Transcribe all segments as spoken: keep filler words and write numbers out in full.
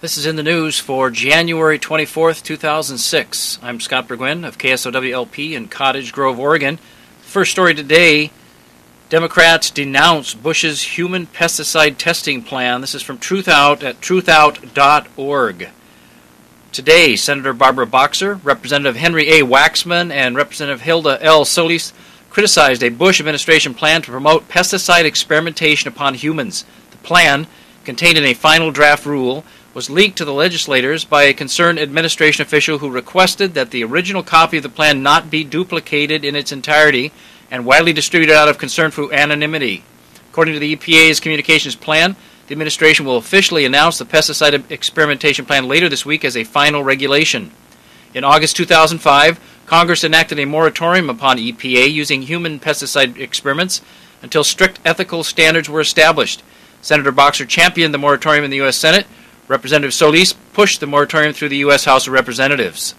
This is in the news for January twenty-fourth, two thousand six. I'm Scott Burgwin of K S O W L P in Cottage Grove, Oregon. First story today, Democrats denounce Bush's human pesticide testing plan. This is from Truthout at truthout dot org. Today, Senator Barbara Boxer, Representative Henry A. Waxman, and Representative Hilda L. Solis criticized a Bush administration plan to promote pesticide experimentation upon humans. The plan, contained in a final draft rule, was leaked to the legislators by a concerned administration official who requested that the original copy of the plan not be duplicated in its entirety and widely distributed out of concern for anonymity. According to the E P A's communications plan, the administration will officially announce the pesticide experimentation plan later this week as a final regulation. In August two thousand five, Congress enacted a moratorium upon E P A using human pesticide experiments until strict ethical standards were established. Senator Boxer championed the moratorium in the U S Senate. Representative Solis pushed the moratorium through the U S House of Representatives.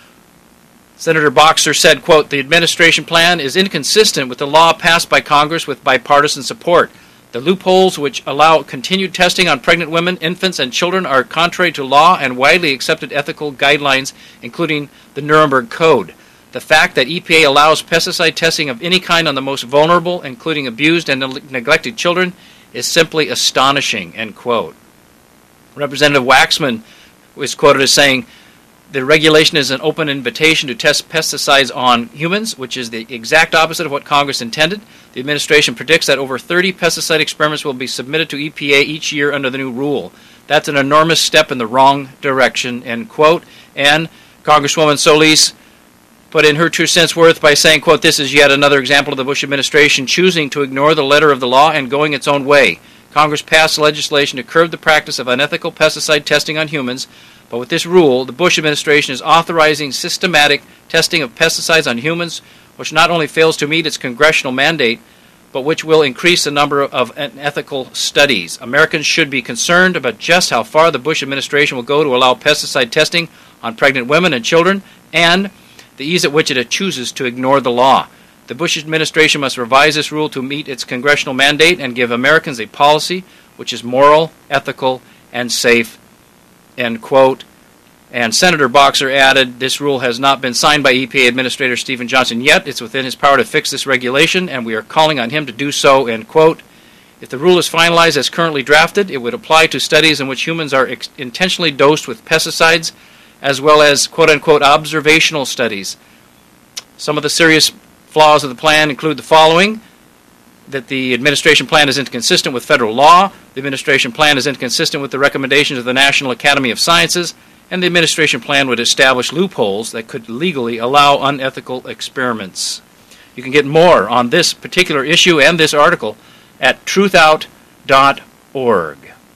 Senator Boxer said, quote, "The administration plan is inconsistent with the law passed by Congress with bipartisan support. The loopholes which allow continued testing on pregnant women, infants, and children are contrary to law and widely accepted ethical guidelines, including the Nuremberg Code. The fact that E P A allows pesticide testing of any kind on the most vulnerable, including abused and neglected children, is simply astonishing," end quote. Representative Waxman was quoted as saying, "The regulation is an open invitation to test pesticides on humans, which is the exact opposite of what Congress intended. The administration predicts that over thirty pesticide experiments will be submitted to E P A each year under the new rule. That's an enormous step in the wrong direction," end quote. And Congresswoman Solis put in her two cents worth by saying, quote, "This is yet another example of the Bush administration choosing to ignore the letter of the law and going its own way. Congress passed legislation to curb the practice of unethical pesticide testing on humans, but with this rule, the Bush administration is authorizing systematic testing of pesticides on humans, which not only fails to meet its congressional mandate, but which will increase the number of unethical studies. Americans should be concerned about just how far the Bush administration will go to allow pesticide testing on pregnant women and children, and the ease at which it chooses to ignore the law. The Bush administration must revise this rule to meet its congressional mandate and give Americans a policy which is moral, ethical, and safe," end quote. And Senator Boxer added, "This rule has not been signed by E P A Administrator Stephen Johnson yet. It's within his power to fix this regulation, and we are calling on him to do so," end quote. If the rule is finalized as currently drafted, it would apply to studies in which humans are ex- intentionally dosed with pesticides, as well as quote-unquote observational studies. Some of the serious flaws of the plan include the following: that the administration plan is inconsistent with federal law, the administration plan is inconsistent with the recommendations of the National Academy of Sciences, and the administration plan would establish loopholes that could legally allow unethical experiments. You can get more on this particular issue and this article at truthout dot org.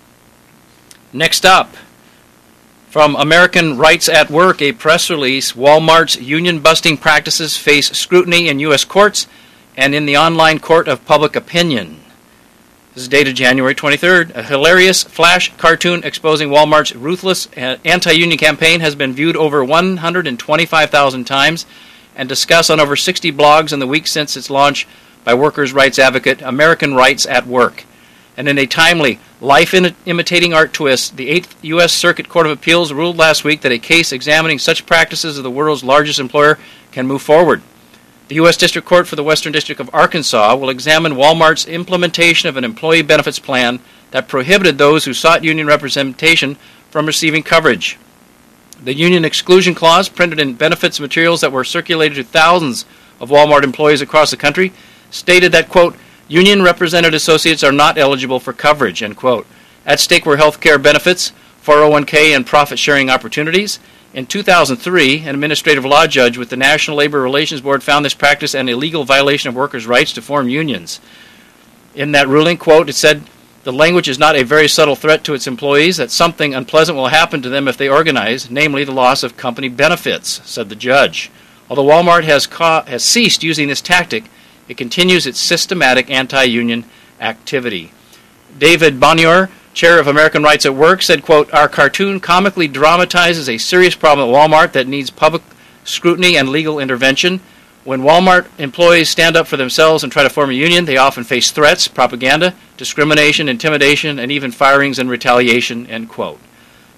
Next up, from American Rights at Work, a press release: Walmart's union-busting practices face scrutiny in U S courts and in the online court of public opinion. This is dated January twenty-third. A hilarious flash cartoon exposing Walmart's ruthless anti-union campaign has been viewed over one hundred twenty-five thousand times and discussed on over sixty blogs in the week since its launch by workers' rights advocate American Rights at Work. And in a timely, life-imitating art twist, the eighth U S Circuit Court of Appeals ruled last week that a case examining such practices of the world's largest employer can move forward. The U S District Court for the Western District of Arkansas will examine Walmart's implementation of an employee benefits plan that prohibited those who sought union representation from receiving coverage. The union exclusion clause, printed in benefits materials that were circulated to thousands of Walmart employees across the country, stated that, quote, "Union represented associates are not eligible for coverage," end quote. At stake were health care benefits, four oh one k, and profit-sharing opportunities. In two thousand three, an administrative law judge with the National Labor Relations Board found this practice an illegal violation of workers' rights to form unions. In that ruling, quote, it said, "The language is not a very subtle threat to its employees that something unpleasant will happen to them if they organize, namely the loss of company benefits," said the judge. Although Walmart has, ca- has ceased using this tactic, it continues its systematic anti-union activity. David Bonior, chair of American Rights at Work, said, quote, "Our cartoon comically dramatizes a serious problem at Walmart that needs public scrutiny and legal intervention. When Walmart employees stand up for themselves and try to form a union, they often face threats, propaganda, discrimination, intimidation, and even firings and retaliation," end quote.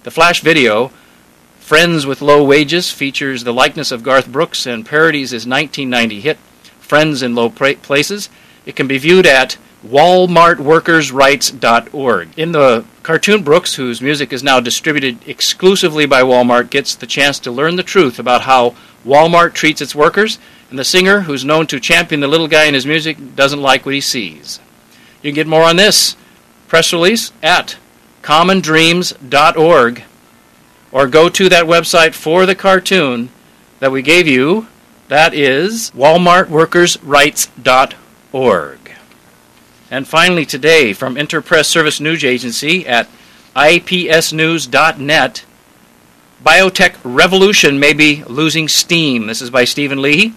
The Flash video, Friends with Low Wages, features the likeness of Garth Brooks and parodies his nineteen ninety hit, Friends in Low pra- Places. It can be viewed at walmart workers rights dot org. In the cartoon, Brooks, whose music is now distributed exclusively by Walmart, gets the chance to learn the truth about how Walmart treats its workers, and the singer, who's known to champion the little guy in his music, doesn't like what he sees. You can get more on this press release at common dreams dot org, or go to that website for the cartoon that we gave you. That is walmart workers rights dot org. And finally today, from Interpress Service News Agency at I P S news dot net, Biotech Revolution may be losing steam. This is by Stephen Leahy.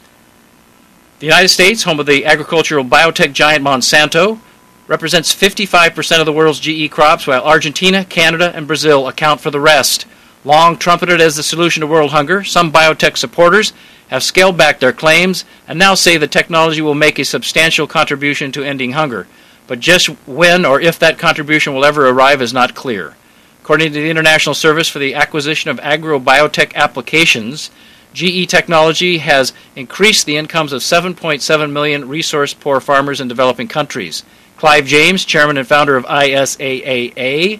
The United States, home of the agricultural biotech giant Monsanto, represents fifty-five percent of the world's G E crops, while Argentina, Canada, and Brazil account for the rest. Long trumpeted as the solution to world hunger, some biotech supporters have scaled back their claims and now say the technology will make a substantial contribution to ending hunger. But just when or if that contribution will ever arrive is not clear. According to the International Service for the Acquisition of Agro-Biotech Applications, G E technology has increased the incomes of seven point seven million resource-poor farmers in developing countries. Clive James, chairman and founder of I S A A A,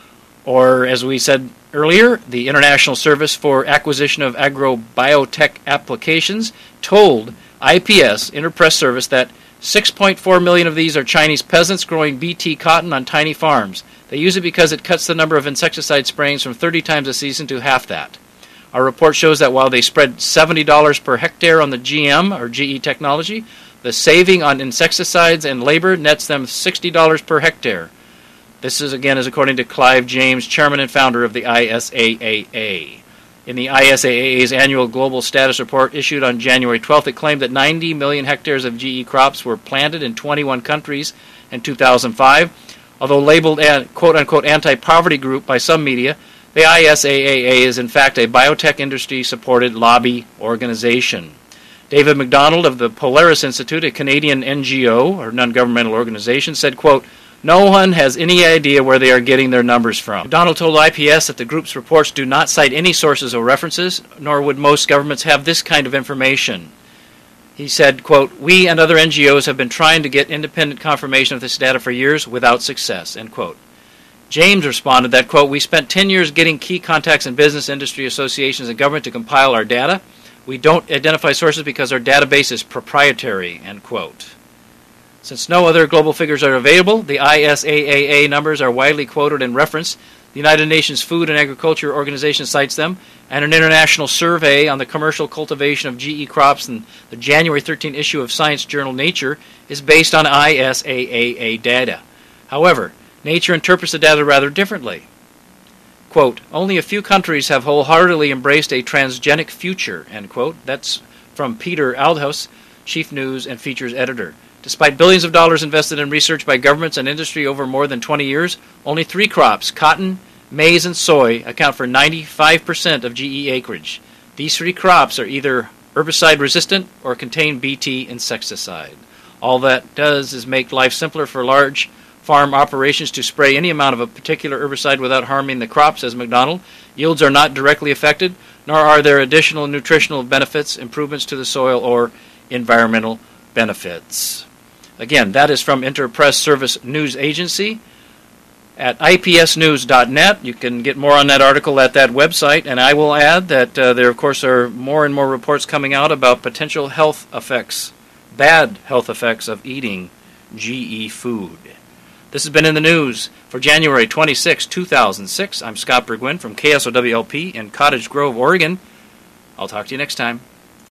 or as we said earlier, the International Service for Acquisition of Agro-Biotech Applications, told I P S, Interpress Service, that six point four million of these are Chinese peasants growing B T cotton on tiny farms. They use it because it cuts the number of insecticide sprayings from thirty times a season to half that. Our report shows that while they spread seventy dollars per hectare on the G M or G E technology, the saving on insecticides and labor nets them sixty dollars per hectare. This is again is according to Clive James, chairman and founder of the I S A A A. In the I S A A A's annual global status report issued on January twelfth, it claimed that ninety million hectares of G E crops were planted in twenty-one countries in two thousand five. Although labeled a quote-unquote anti-poverty group by some media, the I S A A A is in fact a biotech industry-supported lobby organization. David McDonald of the Polaris Institute, a Canadian N G O, or non-governmental organization, said, quote, "No one has any idea where they are getting their numbers from." McDonald told I P S that the group's reports do not cite any sources or references, nor would most governments have this kind of information. He said, quote, "We and other N G Os have been trying to get independent confirmation of this data for years without success," end quote. James responded that, quote, "We spent ten years getting key contacts in business, industry, associations, and government to compile our data. We don't identify sources because our database is proprietary," end quote. Since no other global figures are available, the I S A A A numbers are widely quoted and referenced. The United Nations Food and Agriculture Organization cites them, and an international survey on the commercial cultivation of G E crops in the January thirteenth issue of science journal Nature is based on I S A A A data. However, Nature interprets the data rather differently. Quote, "Only a few countries have wholeheartedly embraced a transgenic future," end quote. That's from Peter Aldhaus, Chief News and Features Editor. Despite billions of dollars invested in research by governments and industry over more than twenty years, only three crops, cotton, maize, and soy, account for ninety-five percent of G E acreage. These three crops are either herbicide resistant or contain B T insecticide. All that does is make life simpler for large farm operations to spray any amount of a particular herbicide without harming the crop, says McDonald. Yields are not directly affected, nor are there additional nutritional benefits, improvements to the soil, or environmental benefits. Again, that is from Interpress Service News Agency at I P S news dot net. You can get more on that article at that website, and I will add that uh, there, of course, are more and more reports coming out about potential health effects, bad health effects of eating G E food. This has been in the news for January twenty-sixth, two thousand six. I'm Scott Burgwin from K S O W L P in Cottage Grove, Oregon. I'll talk to you next time.